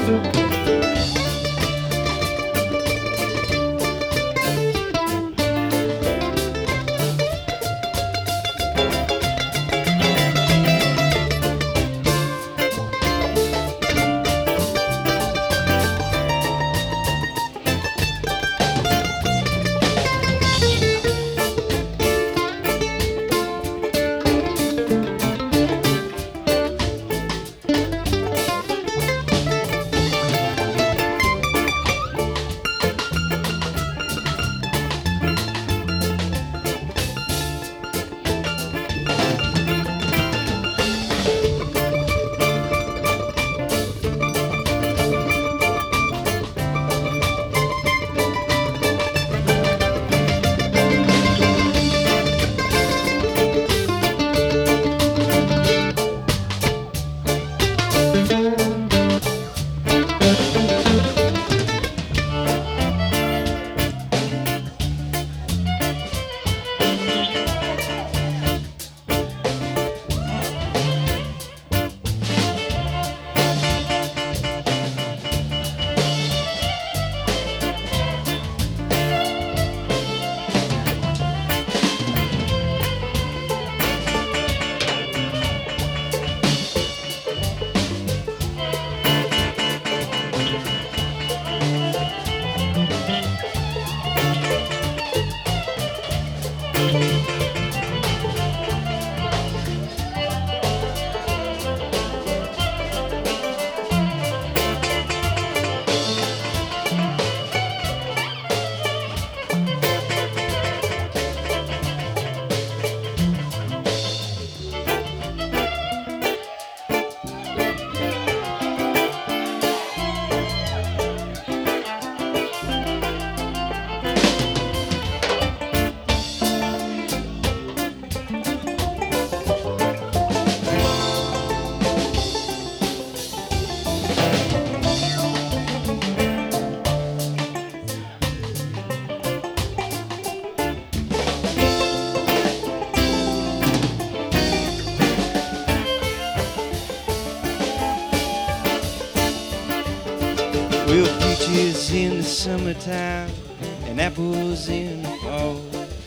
Well, peaches in the summertime and apples in the fall.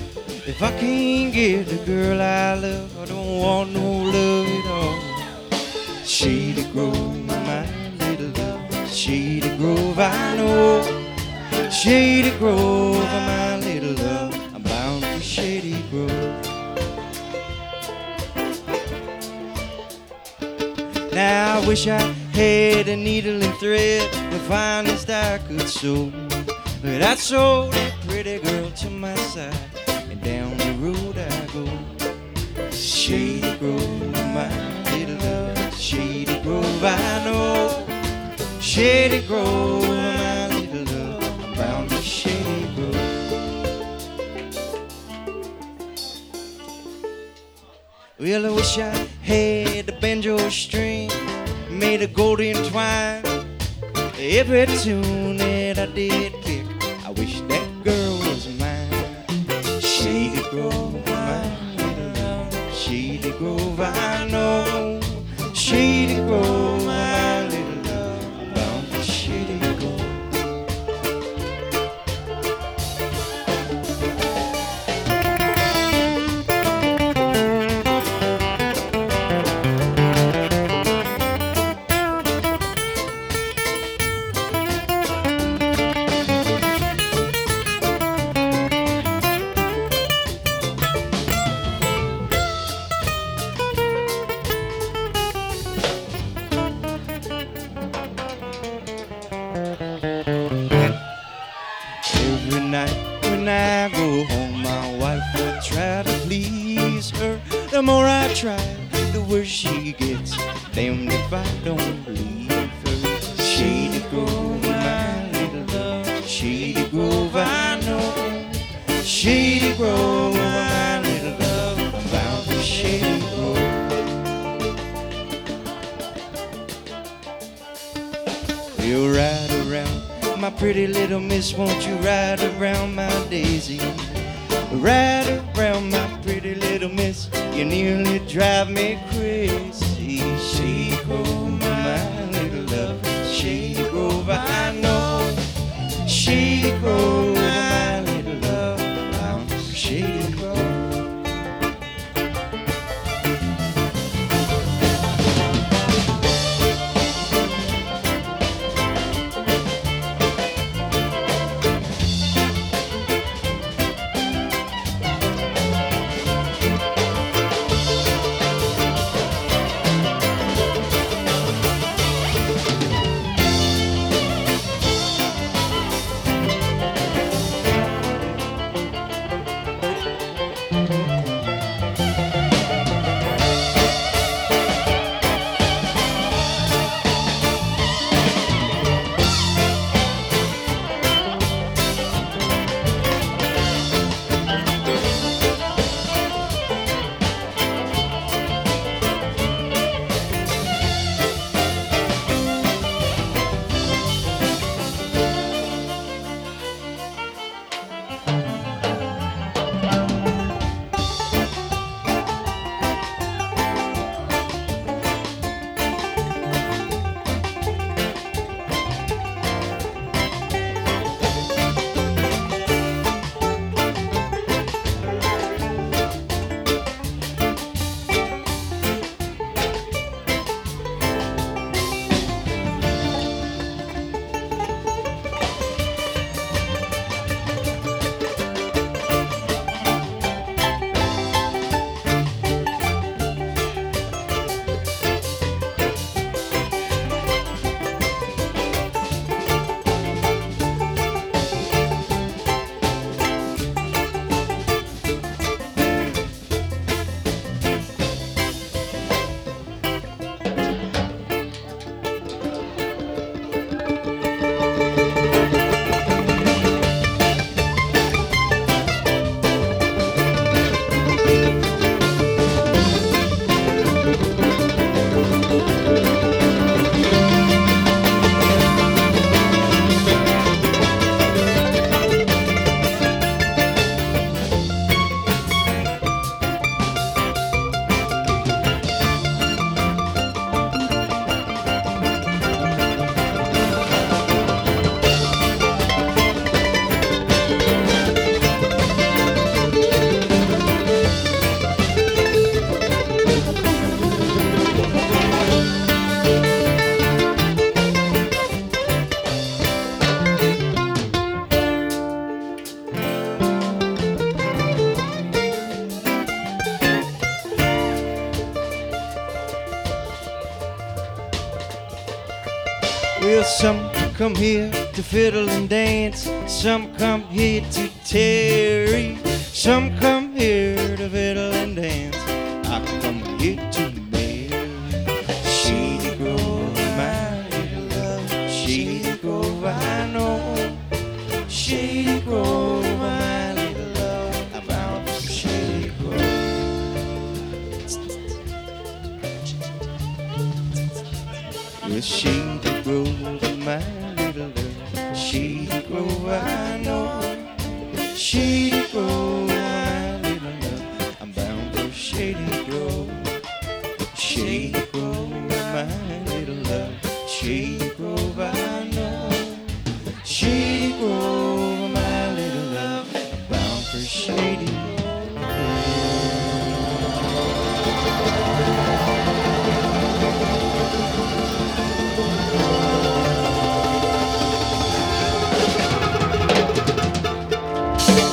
If I can't get the girl I love, I don't want no love at all. Shady Grove, my little love. Shady Grove, I know. Shady Grove, my little love. I'm bound for Shady Grove. Now I wish I had a needle and thread, the finest I could sew. But I sold that pretty girl to my side, and down the road I go. Shady Grove, my little love. Shady Grove, I know. Shady Grove, my little love. I'm bound for Shady Grove. Well, I wish I had a banjo string made of golden twine. Every tune that I did pick, I wish that girl was mine. Shady Grove, my little love. Shady Grove, I know. Shady Grove, my little love. I'm bound for Shady Grove. Every night when I go home, my wife will try to please her. The more I try, the worse she gets. Damned if I don't believe her. Shady Grove, my little love. Shady Grove, I know. Shady Grove, my little love. I'm bound for Shady Grove. We'll ride around, my pretty little miss, won't you ride around my daisy? Ride around, my pretty little miss, you nearly drive me crazy. Shady Grove, my little love. Shady Grove. Grove, my little love, bound for Shady Grove. Well, some come here to fiddle and dance, some come here to tarry, some come here to fiddle and dance. I come here to marry. Shady Grove, my little love, Shady Grove, I know. Shady Grove, my little love, I'm bound for Shady Grove. Well, Shady Grove, my little love, Shady Grove, I know. Shady Grove, my little love, I'm bound for Shady Grove. Shady Grove, my little love, Shady Grove, I know. Shady Grove, my little love, bound for Shady Grove.